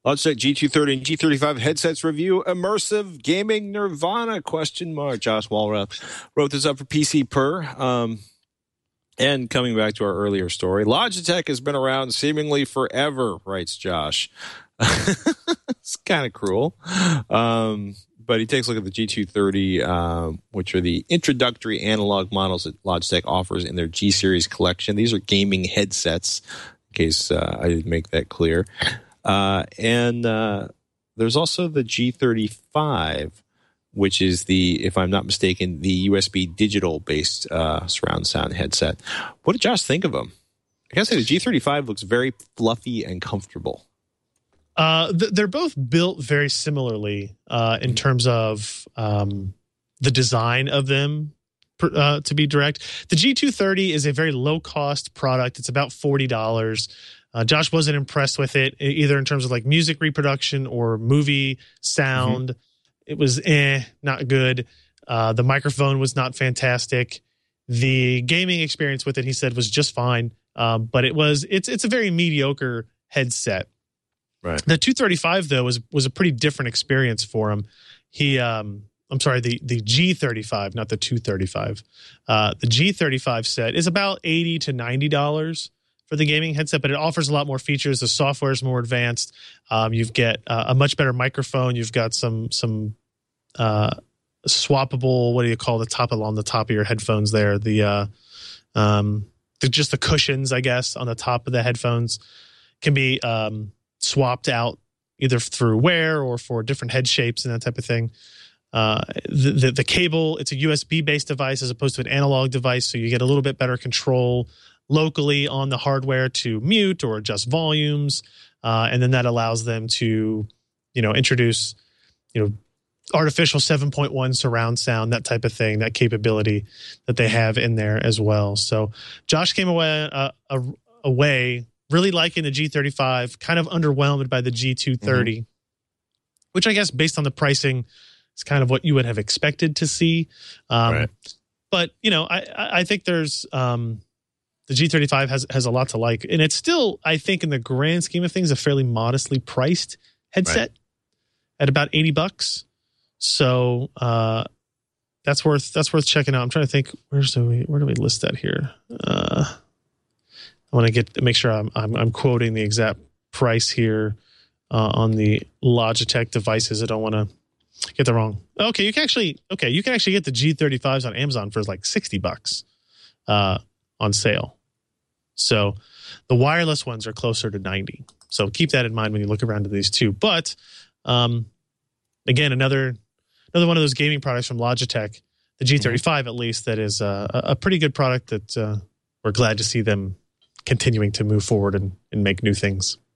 Logitech G230 and G35 headsets review. Immersive gaming nirvana, ? Josh Walrath wrote this up for PC Per. And coming back to our earlier story, Logitech has been around seemingly forever, writes Josh. It's kind of cruel. But he takes a look at the G230, which are the introductory analog models that Logitech offers in their G Series collection. These are gaming headsets, in case I didn't make that clear. And there's also the G35, which is if I'm not mistaken, the USB digital-based surround sound headset. What did Josh think of them? I gotta say, the G35 looks very fluffy and comfortable. They're both built very similarly in terms of the design of them, to be direct. The G230 is a very low-cost product. It's about $40. Josh wasn't impressed with it, either in terms of like music reproduction or movie sound. Mm-hmm. It was not good. The microphone was not fantastic. The gaming experience with it, he said, was just fine. But it's a very mediocre headset. Right. The 235 though was a pretty different experience for him. I'm sorry, the G35, not the 235. The G35 set is about $80 to $90 for the gaming headset, but it offers a lot more features. The software is more advanced. You've got a much better microphone. You've got some swappable, what do you call the top along the top of your headphones there? Just the cushions, I guess, on the top of the headphones can be swapped out either through wear or for different head shapes and that type of thing. The cable, it's a USB based device as opposed to an analog device, so you get a little bit better control locally on the hardware to mute or adjust volumes, and then that allows them to introduce artificial 7.1 surround sound, that type of thing, that capability that they have in there as well. So Josh came away really liking the G35, kind of underwhelmed by the G230, which I guess based on the pricing is kind of what you would have expected to see. Right. But, I think there's the G35 has a lot to like. And it's still, I think, in the grand scheme of things, a fairly modestly priced headset at about $80. So that's worth checking out. I'm trying to think, where do we list that here? I want to make sure I'm quoting the exact price here on the Logitech devices. I don't want to get the wrong. Okay, you can actually get the G35s on Amazon for like $60 on sale. So the wireless ones are closer to $90. So keep that in mind when you look around to these two. But again, another one of those gaming products from Logitech, the G35 at least, that is a pretty good product that we're glad to see them continuing to move forward and make new things.